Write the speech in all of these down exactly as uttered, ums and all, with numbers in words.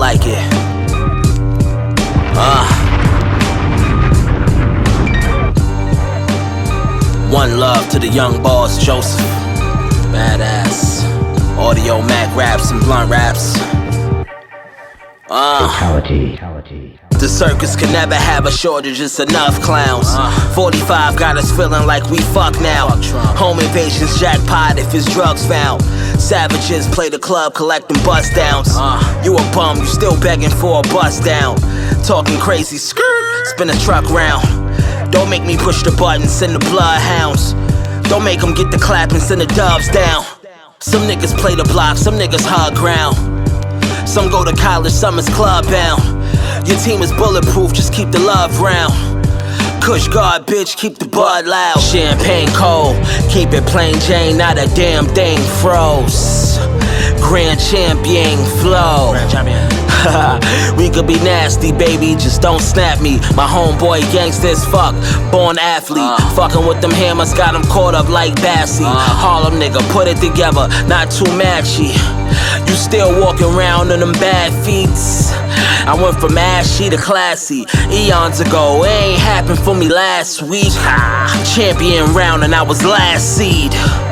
like it. Uh. One love to the young boss, Joseph. Badass. Audio Mac raps and blunt raps. Uh. Fatality. Fatality. The circus can never have a shortage, it's enough clowns. uh, forty-five got us feeling like we fuck now. Home invasions jackpot if his drugs found. Savages play the club collecting bust downs. uh, You a bum, you still begging for a bust down. Talking crazy, skirt, spin a truck round. Don't make me push the button, send the bloodhounds. Don't make them get the clap and send the dubs down. Some niggas play the block, some niggas hug ground. Some go to college, some is club bound. Your team is bulletproof, just keep the love round. Kush guard, bitch, keep the bud loud. Champagne cold, keep it plain Jane, not a damn thing froze. Grand champion flow. Grand champion. We could be nasty, baby, just don't snap me. My homeboy gangsta as fuck, born athlete. uh. Fucking with them hammers, got him caught up like Bassie. uh. Harlem nigga, put it together, not too matchy. You still walking around in them bad feets. I went from ashy to classy eons ago, it ain't happened for me last week. Champion round and I was last seed.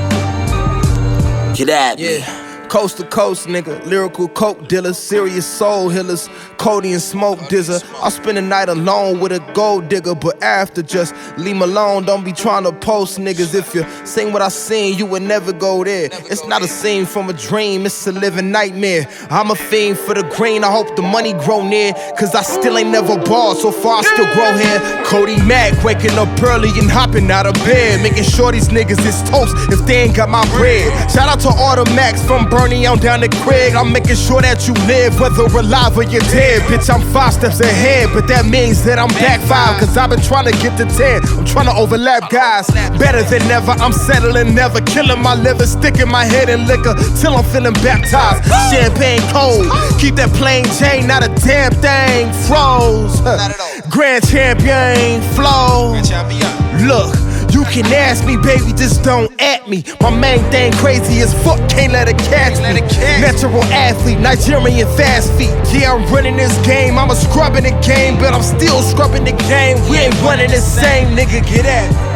Get at me. Yeah. Coast to coast, nigga. Lyrical coke dealers, serious soul healers, Cody and smoke dizzer. I'll spend the night alone with a gold digger, but after just leave me alone. Don't be trying to post niggas. If you seen what I seen, you would never go there. It's not a scene from a dream, it's a living nightmare. I'm a fiend for the green, I hope the money grow near, cause I still ain't never balled, so far I still grow hair. Cody Mack, waking up early and hopping out of bed, making sure these niggas is toast if they ain't got my bread. Shout out to all the Max from Bernie on down to Craig. I'm making sure that you live, whether alive or you're dead. Bitch, I'm five steps ahead, but that means that I'm back five, cause I've been trying to get to ten. I'm trying to overlap guys, better than ever. I'm settling, never killing my liver, sticking my head in liquor till I'm feeling baptized. Champagne cold, keep that plain Jane, not a damn thing froze. Grand champion flow. Look, you can ask me, baby, just don't at me. My main thing crazy as fuck, can't let it catch me. Natural athlete, Nigerian fast feet. Yeah, I'm running this game, I'm a scrubbing the game, but I'm still scrubbing the game. We ain't running the same, nigga, get at me.